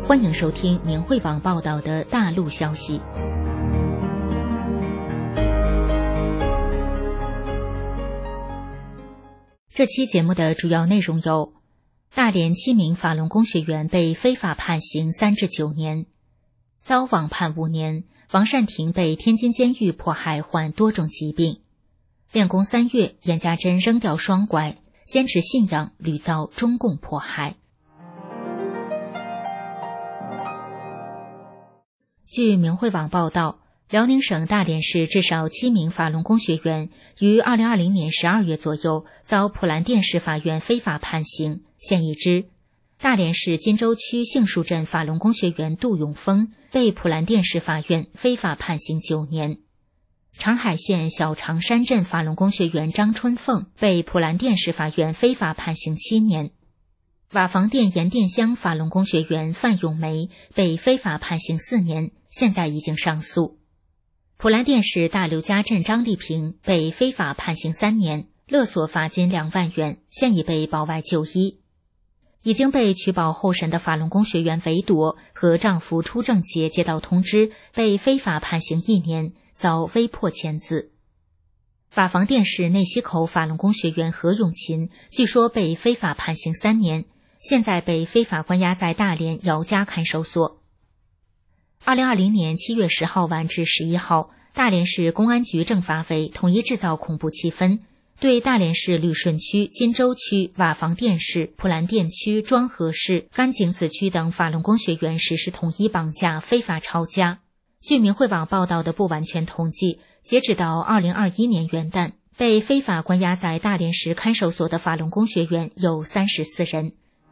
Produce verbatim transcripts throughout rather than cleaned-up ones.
欢迎收听明慧网报道的大陆消息。这期节目的主要内容有：大连七名法轮功学员被非法判刑三至九年，遭网判五年；王善廷被天津监狱迫害患多种疾病；练功三月，严家珍扔掉双拐，坚持信仰屡遭中共迫害。据明慧网报道，辽宁省大连市至少七名法轮功学员于二零二零年十二月左右遭普兰店市法院非法判刑。现已知，大连市金州区杏树镇法轮功学员杜永峰被普兰店市法院非法判刑九年；长海县小长山镇法轮功学员张春凤被普兰店市法院非法判刑七年；瓦房店盐店乡法轮功学员范永梅被非法判刑四年，现在已经上诉。普兰店市大刘家镇张丽萍被非法判刑三年，勒索罚金两万元，现已被保外就医。已经被取保候审的法轮功学员韦朵和丈夫初正杰接到通知，被非法判刑一年，遭威迫签字。瓦房店市内溪口法轮功学员何永琴据说被非法判刑三年，现在被非法关押在大连姚家看守所。二零二零年七月十号晚至十一号，大连市公安局政法委统一制造恐怖气氛，对大连市旅顺区、金州区、瓦房店市、普兰店区、庄河市、甘井子区等法轮功学员实施统一绑架、非法抄家。据明慧网报道的不完全统计，截止到二零二一年元旦，被非法关押在大连市看守所的法轮功学员有三十四人。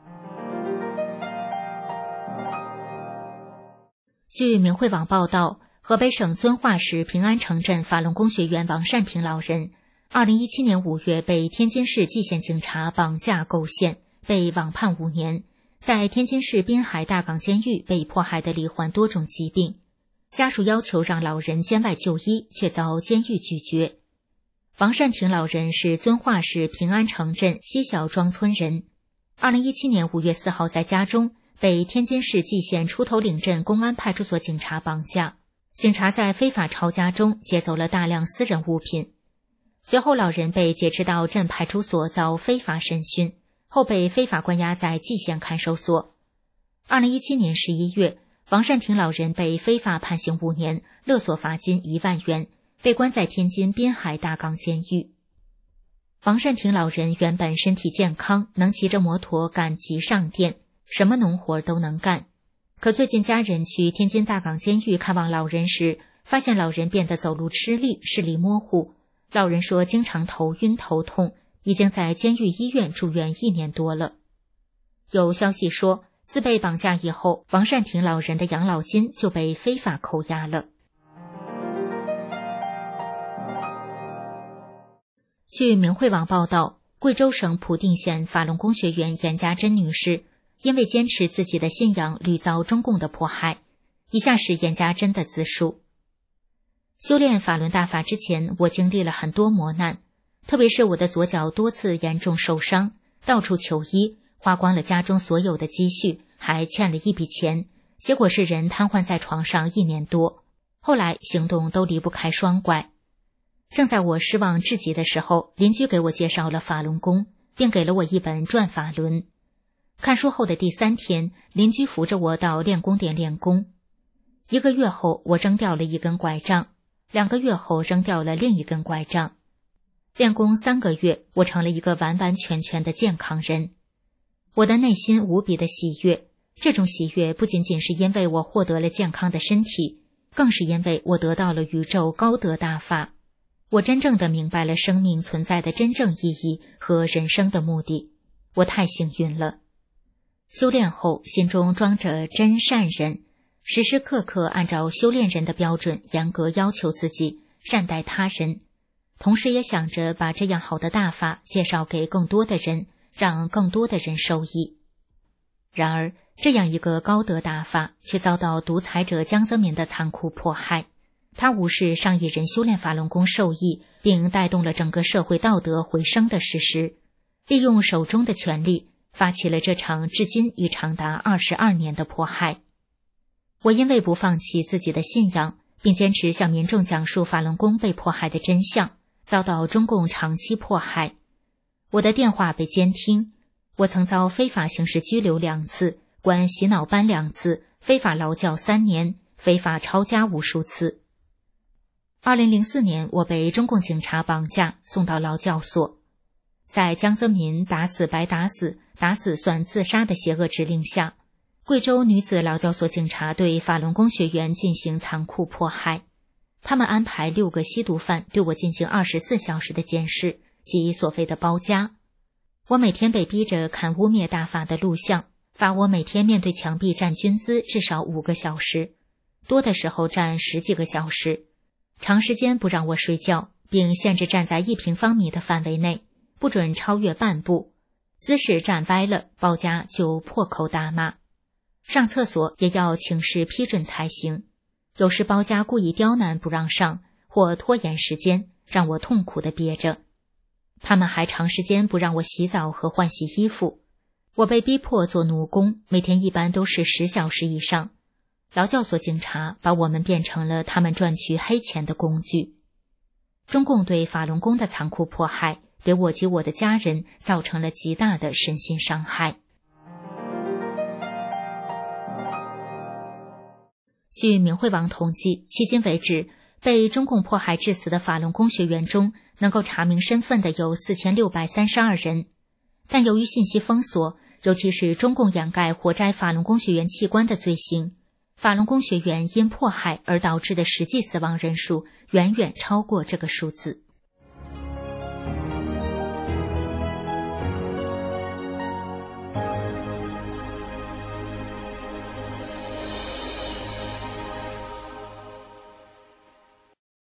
据明慧网报道，河北省遵化市平安城镇法轮功学员王善廷老人二零一七年五月被天津市蓟县警察绑架构陷，被网判五年，在天津市滨海大港监狱被迫害的罹患多种疾病，家属要求让老人监外就医，却遭监狱拒绝。王善廷老人是遵化市平安城镇西小庄村人，二零一七年五月四号在家中被天津市蓟县出头岭镇公安派出所警察绑架，警察在非法抄家中劫走了大量私人物品。随后老人被劫持到镇派出所遭非法审讯，后被非法关押在蓟县看守所。二零一七年十一月，王善廷老人被非法判刑五年，勒索罚金一万元，被关在天津滨海大港监狱。王善廷老人原本身体健康，能骑着摩托赶集上店，什么农活都能干。可最近家人去天津大港监狱看望老人时，发现老人变得走路吃力，视力模糊。老人说经常头晕头痛，已经在监狱医院住院一年多了。有消息说，自被绑架以后，王善廷老人的养老金就被非法扣押了。据明慧网报道，贵州省普定县法轮功学员严家珍女士因为坚持自己的信仰，屡遭中共的迫害。以下是严家珍的自述：修炼法轮大法之前，我经历了很多磨难，特别是我的左脚多次严重受伤，到处求医，花光了家中所有的积蓄，还欠了一笔钱，结果是人瘫痪在床上一年多，后来行动都离不开双拐。正在我失望至极的时候，邻居给我介绍了法轮功，并给了我一本转法轮。看书后的第三天，邻居扶着我到练功点练功。一个月后，我扔掉了一根拐杖，两个月后扔掉了另一根拐杖。练功三个月，我成了一个完完全全的健康人。我的内心无比的喜悦，这种喜悦不仅仅是因为我获得了健康的身体，更是因为我得到了宇宙高德大法。我真正的明白了生命存在的真正意义和人生的目的，我太幸运了。修炼后，心中装着真善忍，时时刻刻按照修炼人的标准严格要求自己，善待他人，同时也想着把这样好的大法介绍给更多的人，让更多的人受益。然而，这样一个高德大法却遭到独裁者江泽民的残酷迫害。他无视上亿人修炼法轮功受益，并带动了整个社会道德回升的事实，利用手中的权力发起了这场至今已长达二十二年的迫害。 我因为不放弃自己的信仰，并坚持向民众讲述法轮功被迫害的真相，遭到中共长期迫害。我的电话被监听，我曾遭非法刑事拘留两次，关洗脑班两次，非法劳教三年，非法抄家无数次。二零零四年，我被中共警察绑架，送到劳教所。在江泽民打死白打死，打死算自杀的邪恶指令下，贵州女子劳教所警察对法轮功学员进行残酷迫害。他们安排六个吸毒犯对我进行二十四小时的监视，即所谓的包夹。我每天被逼着看污蔑大法的录像，罚我每天面对墙壁站军姿至少五个小时，多的时候站十几个小时。长时间不让我睡觉，并限制站在一平方米的范围内，不准超越半步。姿势站歪了，包夹就破口大骂。上厕所也要请示批准才行。有时包夹故意刁难不让上，或拖延时间，让我痛苦地憋着。他们还长时间不让我洗澡和换洗衣服。我被逼迫做奴工，每天一般都是十小时以上。劳教所警察把我们变成了他们赚取黑钱的工具。中共对法轮功的残酷迫害，给我及我的家人造成了极大的身心伤害。据明慧网统计，迄今为止，被中共迫害致死的法轮功学员中，能够查明身份的有四千六百三十二人。但由于信息封锁，尤其是中共掩盖活摘法轮功学员器官的罪行，法轮功学员因迫害而导致的实际死亡人数远远超过这个数字。